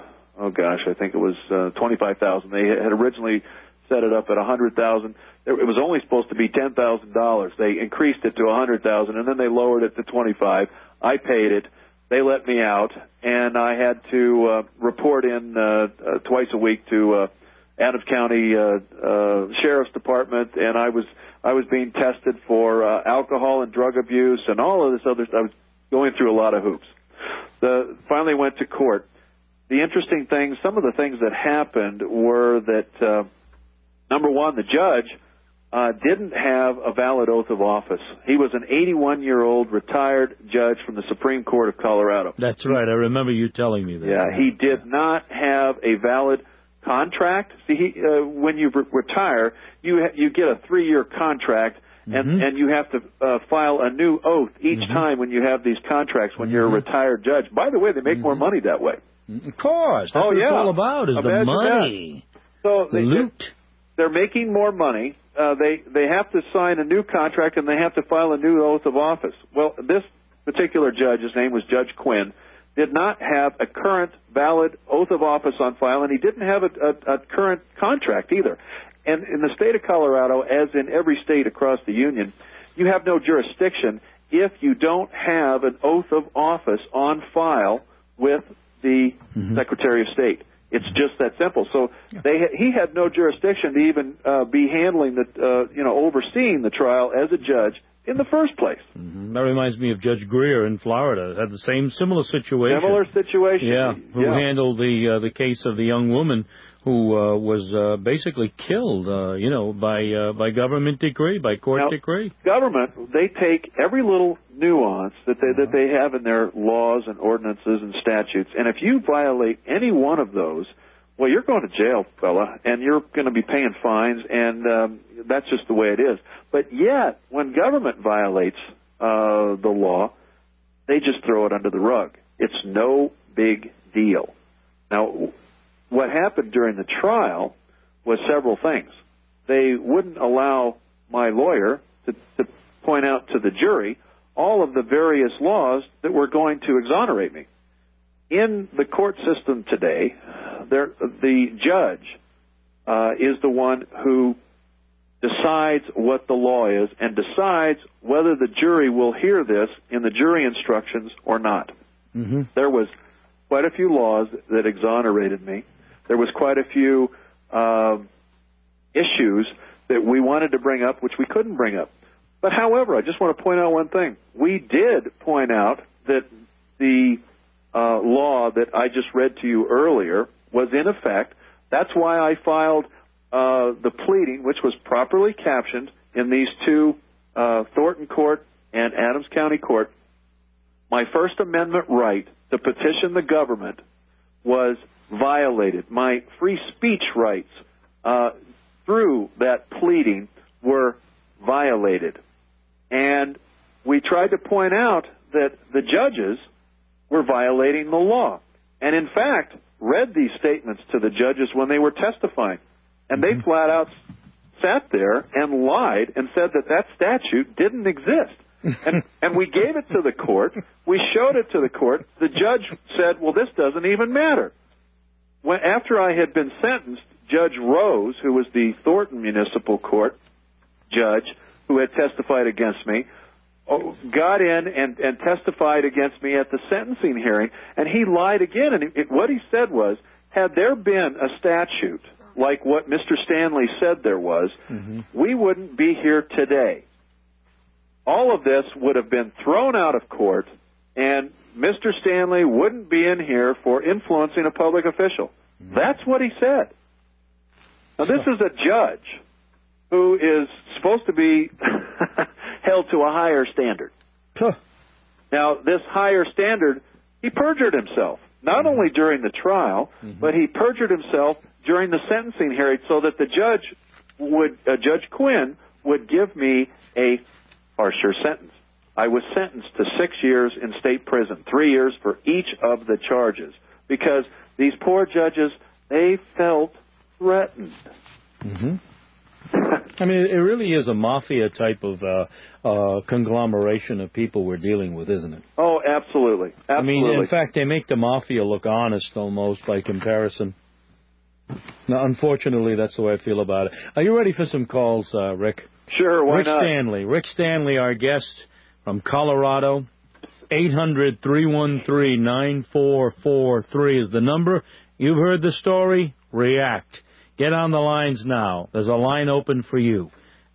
I think it was $25,000. They had originally set it up at $100,000. It was only supposed to be $10,000. They increased it to $100,000, and then they lowered it to $25,000. I paid it. They let me out, and I had to report in twice a week to Adams County Sheriff's Department, and I was being tested for alcohol and drug abuse and all of this other stuff. I was going through a lot of hoops. Finally went to court. The interesting thing, some of the things that happened were that, number one, the judge didn't have a valid oath of office. He was an 81-year-old retired judge from the Supreme Court of Colorado.
That's right. I remember you telling me that.
Yeah, he did not have a valid contract. See, when you retire, you get a 3-year contract, and you have to file a new oath each time when you have these contracts when you're a retired judge. By the way, they make more money that way.
Of course. That's what it's all about, is the money.
So
the loot.
They're making more money. They have to sign a new contract, and they have to file a new oath of office. Well, this particular judge, his name was Judge Quinn, did not have a current valid oath of office on file, and he didn't have a current contract either. And in the state of Colorado, as in every state across the union, you have no jurisdiction if you don't have an oath of office on file with the Secretary of State. It's just that simple. So he had no jurisdiction to even be handling overseeing the trial as a judge in the first place.
That reminds me of Judge Greer in Florida. Had the similar situation.
Similar situation.
Yeah, who handled the case of the young woman who was basically killed, by government decree, by court decree.
Government, they take every little nuance that they have in their laws and ordinances and statutes, and if you violate any one of those, well, you're going to jail, fella, and you're going to be paying fines, and that's just the way it is. But yet, when government violates the law, they just throw it under the rug. It's no big deal. Now, what happened during the trial was several things. They wouldn't allow my lawyer to point out to the jury all of the various laws that were going to exonerate me. in the court system today, the judge is the one who decides what the law is and decides whether the jury will hear this in the jury instructions or not.
Mm-hmm.
There was quite a few laws that exonerated me. There was quite a few issues that we wanted to bring up, which we couldn't bring up. But however, I just want to point out one thing. We did point out that the law that I just read to you earlier was in effect. That's why I filed the pleading, which was properly captioned in these two, Thornton Court and Adams County Court. My First Amendment right to petition the government was violated. My free speech rights through that pleading were violated. And we tried to point out that the judges were violating the law. And in fact, read these statements to the judges when they were testifying. And they flat out sat there and lied and said that that statute didn't exist. And we gave it to the court. We showed it to the court. The judge said, well, this doesn't even matter. After I had been sentenced, Judge Rose, who was the Thornton Municipal Court judge who had testified against me, got in and testified against me at the sentencing hearing, and he lied again. And what he said was, had there been a statute like what Mr. Stanley said there was, we wouldn't be here today. All of this would have been thrown out of court, and Mr. Stanley wouldn't be in here for influencing a public official. That's what he said. Now, this is a judge who is supposed to be held to a higher standard. Now, this higher standard, he perjured himself, not only during the trial, but he perjured himself during the sentencing hearing so that the Judge Quinn would give me a harsher sentence. I was sentenced to 6 years in state prison, 3 years for each of the charges, because these poor judges, they felt threatened.
I mean, it really is a mafia type of conglomeration of people we're dealing with, isn't it?
Oh, absolutely.
I mean, in fact, they make the mafia look honest almost by comparison. Now, unfortunately, that's the way I feel about it. Are you ready for some calls, Rick?
Sure, why not?
Rick Stanley, our guest from Colorado. 800-313-9443 is the number. You've heard the story. React. Get on the lines now. There's a line open for you.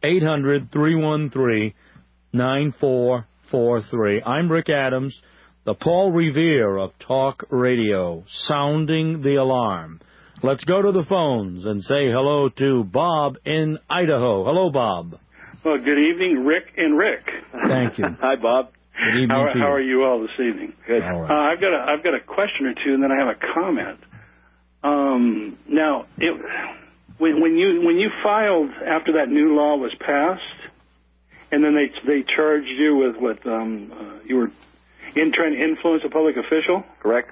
800-313-9443. I'm Rick Adams, the Paul Revere of Talk Radio, sounding the alarm. Let's go to the phones and say hello to Bob in Idaho. Hello, Bob.
Well, good evening, Rick and Rick.
Thank you.
Hi, Bob.
Good evening to you.
How are you all this evening?
Good.
All right.
I've got a question or two, and then I have a comment. Now, when you filed after that new law was passed, and then they charged you with what you were trying to influence a public official.
Correct.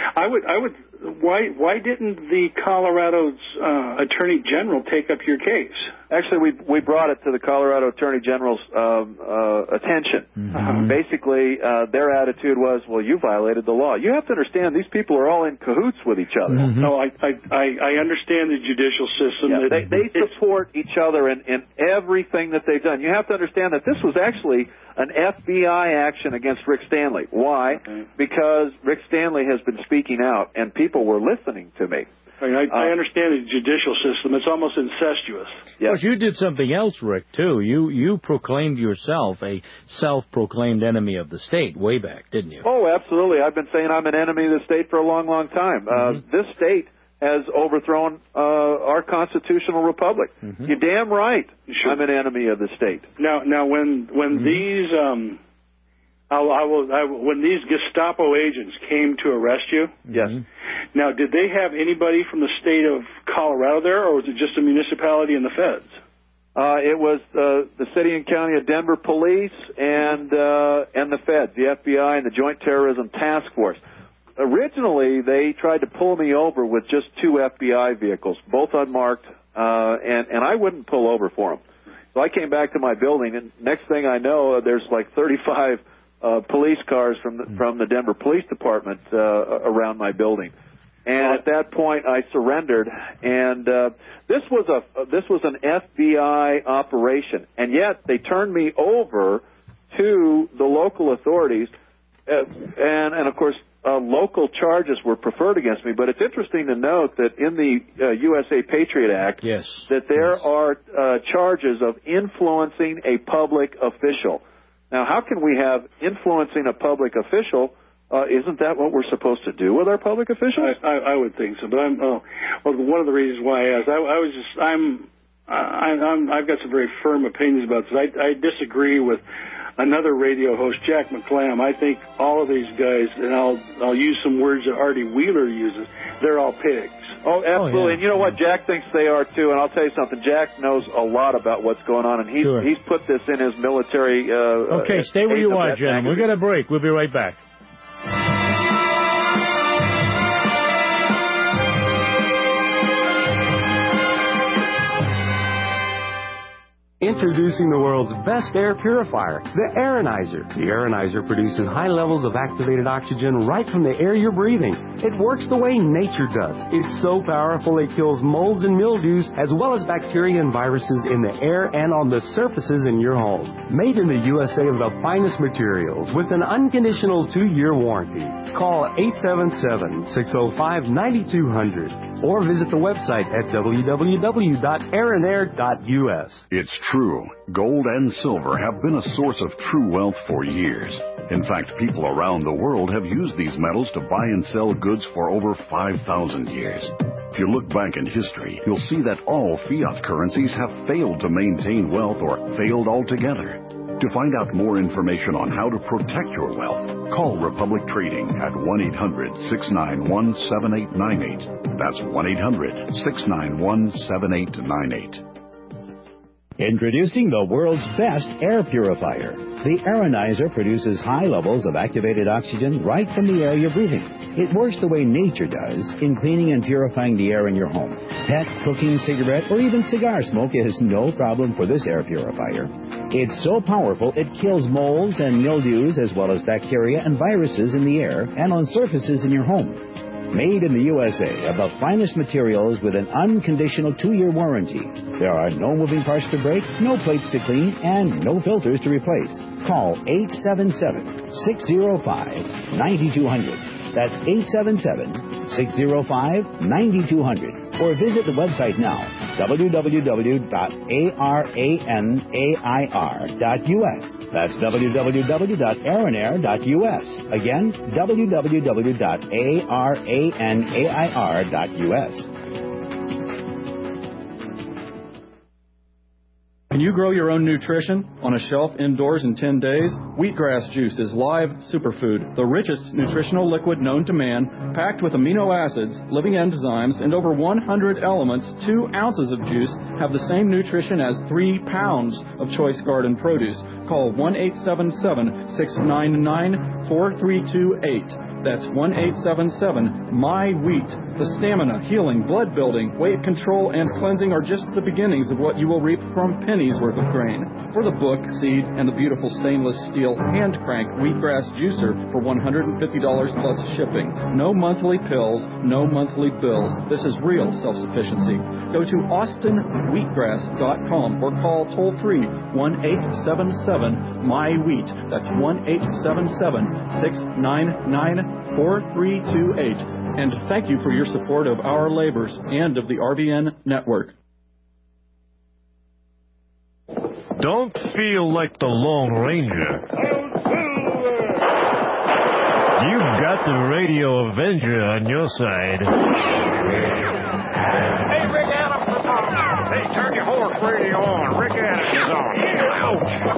Why didn't the Colorado's Attorney General take up your case?
Actually, we brought it to the Colorado Attorney General's attention. Basically, their attitude was, well, you violated the law. You have to understand, these people are all in cahoots with each other.
No, I understand the judicial system.
Yeah, they support each other in everything that they've done. You have to understand that this was actually an FBI action against Rick Stanley. Why? Because Rick Stanley has been speaking out, and people were listening to me.
I understand the judicial system. It's almost incestuous.
Yes. But you did something else, Rick, too. You proclaimed yourself a self-proclaimed enemy of the state way back, didn't you?
Oh, absolutely. I've been saying I'm an enemy of the state for a long, long time. This state has overthrown our constitutional republic. You're damn right. I'm an enemy of the state.
Now, when these when these Gestapo agents came to arrest you,
yes.
Now, did they have anybody from the state of Colorado there, or was it just a municipality and the feds?
It was the city and county of Denver police and the feds, the FBI and the Joint Terrorism Task Force. Originally, they tried to pull me over with just 2 FBI vehicles, both unmarked, and I wouldn't pull over for them. So I came back to my building, and next thing I know, there's like 35 police cars from the Denver Police Department around my building. And at that point, I surrendered. And this was an FBI operation, and yet they turned me over to the local authorities, and of course, local charges were preferred against me. But it's interesting to note that in the USA Patriot Act, that there are charges of influencing a public official. Now, how can we have influencing a public official? Isn't that what we're supposed to do with our public officials?
I would think so, but one of the reasons why I asked, I've got some very firm opinions about this. I disagree with another radio host, Jack McClam. I think all of these guys, and I'll use some words that Artie Wheeler uses, they're all pigs.
Oh, absolutely. Oh, yeah. And you know what? Jack thinks they are, too. And I'll tell you something. Jack knows a lot about what's going on, and he's put this in his military...
okay, stay where you are, gentlemen. We've got a break. We'll be right back.
Introducing the world's best air purifier, the Aironizer. The Aironizer produces high levels of activated oxygen right from the air you're breathing. It works the way nature does. It's so powerful it kills molds and mildews as well as bacteria and viruses in the air and on the surfaces in your home. Made in the USA of the finest materials with an unconditional 2-year warranty. Call 877-605-9200 or visit the website at www.aeronair.us.
It's true. Gold and silver have been a source of true wealth for years. In fact, people around the world have used these metals to buy and sell goods for over 5,000 years. If you look back in history, you'll see that all fiat currencies have failed to maintain wealth or failed altogether. To find out more information on how to protect your wealth, call Republic Trading at 1-800-691-7898. That's 1-800-691-7898.
Introducing the world's best air purifier. The Aironizer produces high levels of activated oxygen right from the air you're breathing. It works the way nature does in cleaning and purifying the air in your home. Pet, cooking, cigarette, or even cigar smoke is no problem for this air purifier. It's so powerful it kills molds and mildews as well as bacteria and viruses in the air and on surfaces in your home. Made in the USA of the finest materials with an unconditional 2-year warranty. There are no moving parts to break, no plates to clean, and no filters to replace. Call 877-605-9200. That's 877-605-9200. Or visit the website now, www.airanair.us. That's www.aeronair.us. Again, www.airanair.us.
Can you grow your own nutrition on a shelf indoors in 10 days? Wheatgrass juice is live superfood, the richest nutritional liquid known to man, packed with amino acids, living enzymes, and over 100 elements. 2 ounces of juice have the same nutrition as 3 pounds of choice garden produce. Call 1-877-699-4328. That's 1-877-MY-WHEAT. The stamina, healing, blood building, weight control, and cleansing are just the beginnings of what you will reap from pennies worth of grain. For the book, seed, and the beautiful stainless steel hand crank wheatgrass juicer for $150 plus shipping. No monthly pills, no monthly bills. This is real self-sufficiency. Go to austinwheatgrass.com or call toll-free 1-877-MY-WHEAT. That's 1-877-699-4328. And thank you for your support of our labors and of the RBN network.
Don't feel like the Lone Ranger. You've got the Radio Avenger on your side.
Hey, Rick Adams is on. Hey, turn your horse radio on. Rick Adams is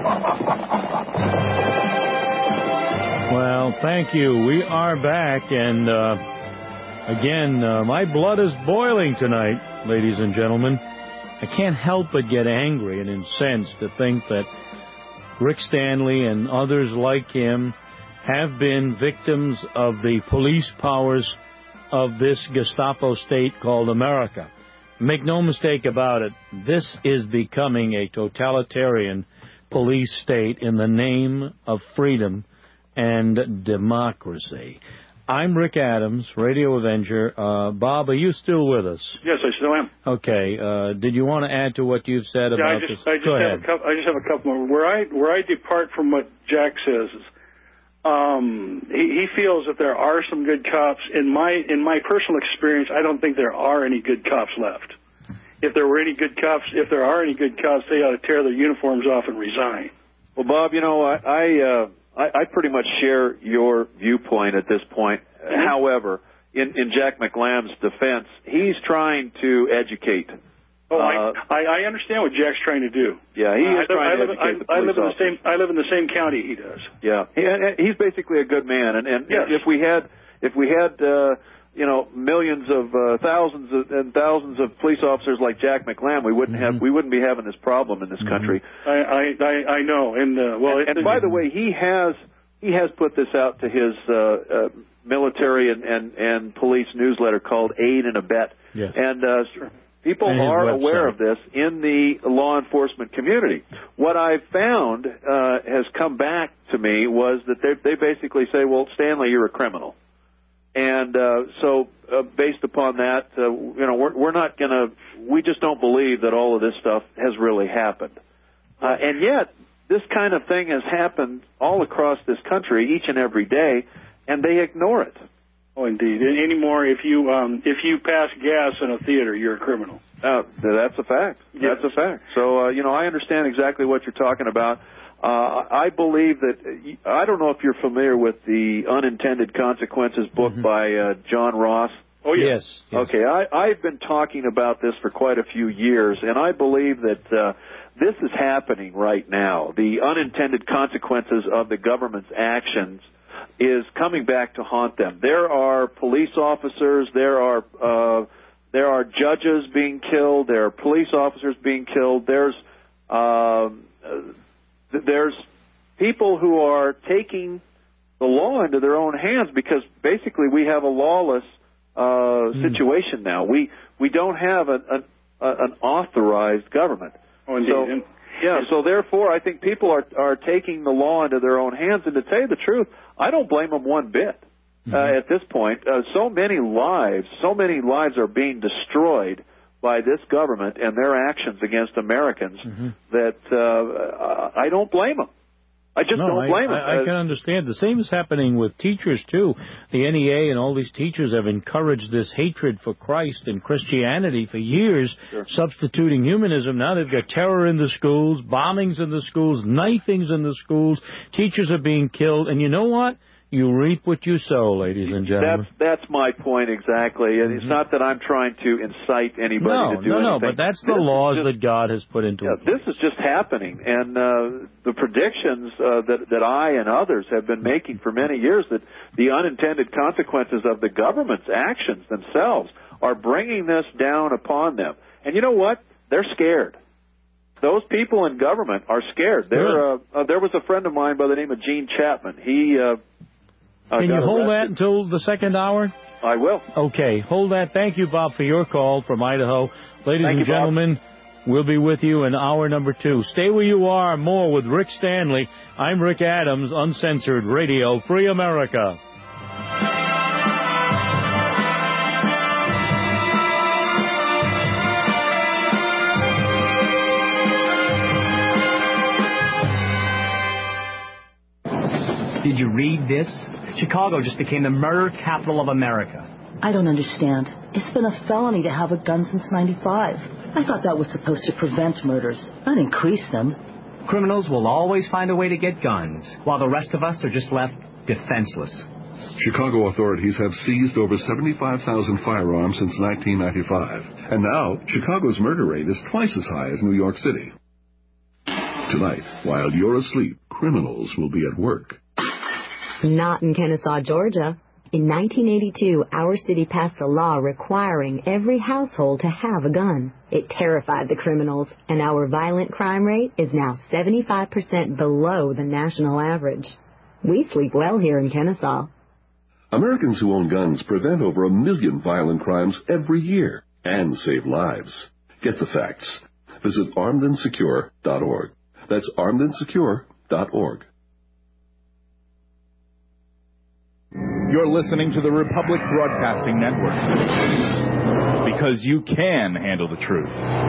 on. Ouch.
Well, thank you. We are back, and again, my blood is boiling tonight, ladies and gentlemen. I can't help but get angry and incensed to think that Rick Stanley and others like him have been victims of the police powers of this Gestapo state called America. Make no mistake about it, this is becoming a totalitarian police state in the name of freedom and democracy. I'm Rick Adams, Radio Avenger. Bob, are you still with us?
Yes, I still am.
Okay. Did you want to add to what you've said about this? Go ahead.
I just have a couple more. Where I depart from what Jack says is, he feels that there are some good cops. In my personal experience, I don't think there are any good cops left. If there are any good cops, they ought to tear their uniforms off and resign.
Well, Bob, I pretty much share your viewpoint at this point. Mm-hmm. However, in Jack McLam's defense, he's trying to educate.
Oh, I understand what Jack's trying to do.
Yeah, he is trying to educate the police officers.
I live in the same county he does.
Yeah, he's basically a good man, and
yes.
if we had millions of thousands and thousands of police officers like Jack McLam, we wouldn't be having this problem in this country.
I know, and
by the way, he has put this out to his military and police newsletter called Aid and Abet.
Yes.
And people are aware of this in the law enforcement community. What I found has come back to me was that they basically say, well, Stanley, you're a criminal. And so based upon that, we're not going to, we just don't believe that all of this stuff has really happened. And yet, this kind of thing has happened all across this country each and every day, and they ignore it.
Oh, indeed. Anymore, if you pass gas in a theater, you're a criminal.
That's a fact.
Yes.
That's a fact. So, I understand exactly what you're talking about. I believe that, I don't know if you're familiar with the Unintended Consequences book by John Ross.
Oh, yes.
Okay, I've been talking about this for quite a few years, and I believe that this is happening right now. The unintended consequences of the government's actions is coming back to haunt them. There are police officers, there are judges being killed, there are police officers being killed, there's people who are taking the law into their own hands because basically we have a lawless situation now. We don't have an authorized government.
Oh, indeed.
So therefore I think people are taking the law into their own hands, and to tell you the truth, I don't blame them one bit. At this point, so many lives are being destroyed by this government and their actions against Americans that I don't blame them. I just don't blame them.
I can understand. The same is happening with teachers, too. The NEA and all these teachers have encouraged this hatred for Christ and Christianity for years, substituting humanism. Now they've got terror in the schools, bombings in the schools, knifings in the schools. Teachers are being killed. And you know what? You reap what you sow, ladies and gentlemen.
That's my point exactly. And it's not that I'm trying to incite anybody to do anything.
No, but that's the laws that God has put into it.
This is just happening. And the predictions that I and others have been making for many years, that the unintended consequences of the government's actions themselves are bringing this down upon them. And you know what? They're scared. Those people in government are scared. There was a friend of mine by the name of Gene Chapman.
Can you hold that until the second hour?
I will.
Okay, hold that. Thank you, Bob, for your call from Idaho. Ladies and gentlemen, we'll be with you in hour number 2. Stay where you are. More with Rick Stanley. I'm Rick Adams, Uncensored Radio, Free America.
Did you read this? Chicago just became the murder capital of America.
I don't understand. It's been a felony to have a gun since '95. I thought that was supposed to prevent murders, not increase them.
Criminals will always find a way to get guns, while the rest of us are just left defenseless.
Chicago authorities have seized over 75,000 firearms since 1995. And now, Chicago's murder rate is twice as high as New York City. Tonight, while you're asleep, criminals will be at work.
Not in Kennesaw, Georgia. In 1982, our city passed a law requiring every household to have a gun. It terrified the criminals, and our violent crime rate is now 75% below the national average. We sleep well here in Kennesaw.
Americans who own guns prevent over 1 million violent crimes every year and save lives. Get the facts. Visit armedandsecure.org. That's armedandsecure.org.
You're listening to the Republic Broadcasting Network. Because you can handle the truth.